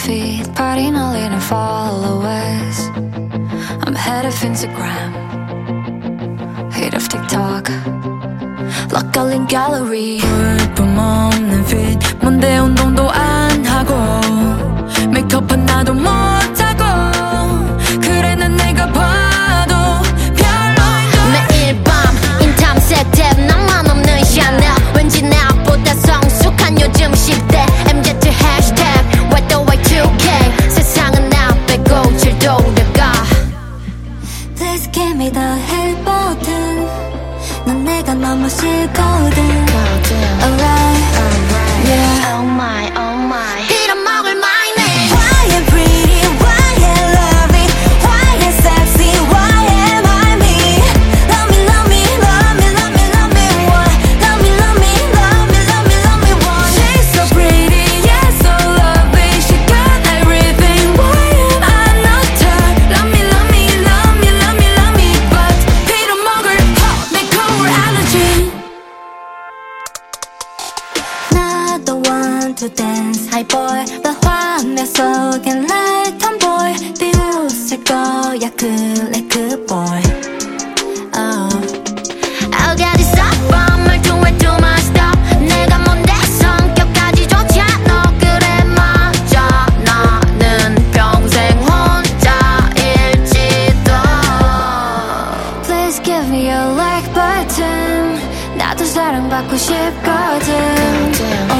feet, party 날리는 followers. I'm head of Instagram, head of TikTok, 락 걸린 gallery. 볼품 없는 fit, 뭔데 운동도 안 하고 메이크업 하나도 못하고 그래 난 내가 봐도 별로인걸. 매일 밤 인탐색 탭 나만 없는 샤넬 왠지 나보다 성숙한 요즘 10대 MZ hashtag what the Y2K 세상은 나 빼고 잘 돌아가. Please give me the hit button. 넌 내가 너무 싫거든. Alright, yeah. Oh my, oh my. 빌어먹을 my name. Why am pretty? Why am lovely? Why am sexy? Why am I me? Love me, love me, love me, love me, love me, why? Love me, love me, love me, love me, love me, why? She's so pretty, yeah, so lovely. She got everything. Why am I not her? Love me, love me, love me, love me, love me, but 빌어먹을 makeover allergy. 나도 want to dance, high boy. 너 화면 속엔 날 tomboy. 비웃을 거야, 그래 그 boy. I got it up from 말투에 too much stuff. 내가 뭔데 성격까지 좋지 않아. 그래 맞아 나는 평생 혼자일지도. Please give me your like button. 나도 사랑받고 싶거든.